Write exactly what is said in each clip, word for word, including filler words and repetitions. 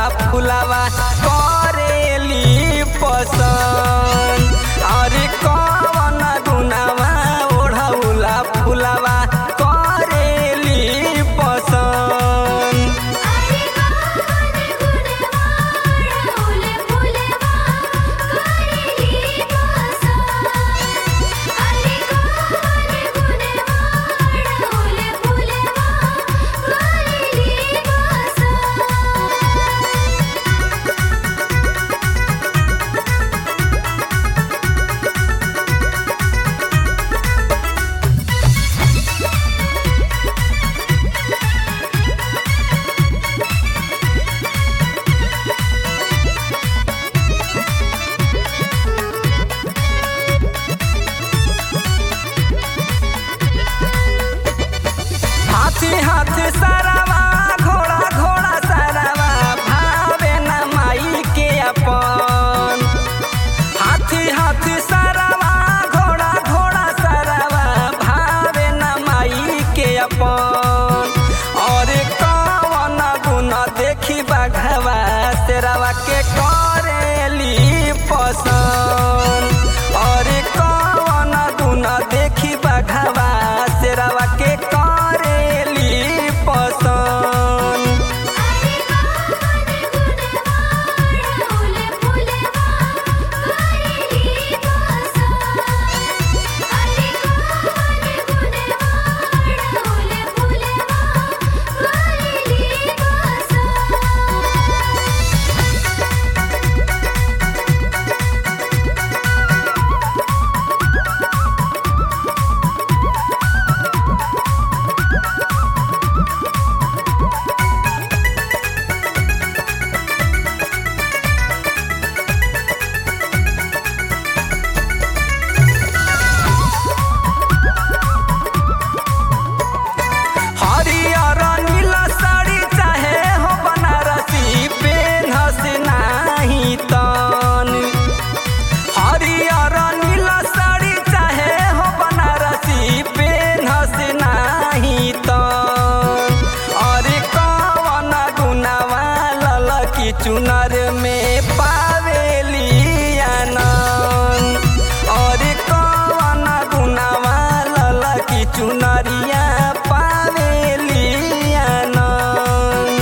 फुलावा करेली पसंद। अरे कवन गुनावा ओढ़ौला फुलावा करेली पसंद। हाथी हाथी सरवा घोड़ा घोड़ा सरवा भावे न माई के अपन। हाथी हाथी सरवा घोड़ा घोड़ा सरवा भावे न माई के अपन। और कवन गुण देखी बघवा शेरवा के करेली पसंद। और कवन गुण देखी बघवा शेरवा के करेली पसंद। हरियर नीला साड़ी चाहे हो बनारसी पेन्हस नाही तन। हरियर नीला साड़ी चाहे हो बनारसी पेन्हस नाही तन। अरे कवन गुनावा ललकी चुनर में पावेली आनंद। अरे कवन गुनावा ललकी चुनरिया पावेली आनंद।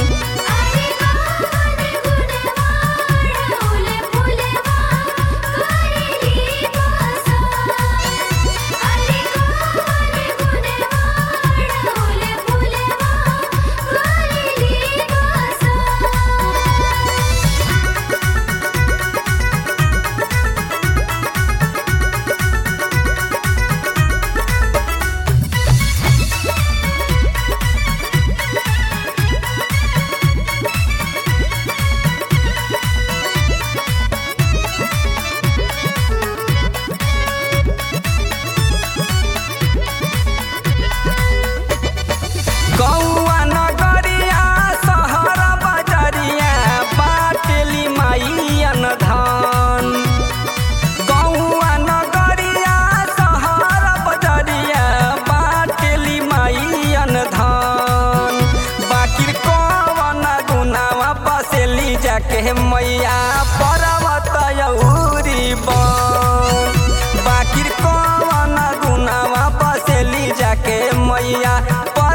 गौआ नगरिया शहर बजरिया बाटेली माईयन धन। गौआ नगरिया शहर बजरिया बाटेली माईयन धन। बाकिर कवन गुनावा बसेली जाके मैया पर्वत औरी बन। बाकिर कवन गुनावा बसेली जाके मैया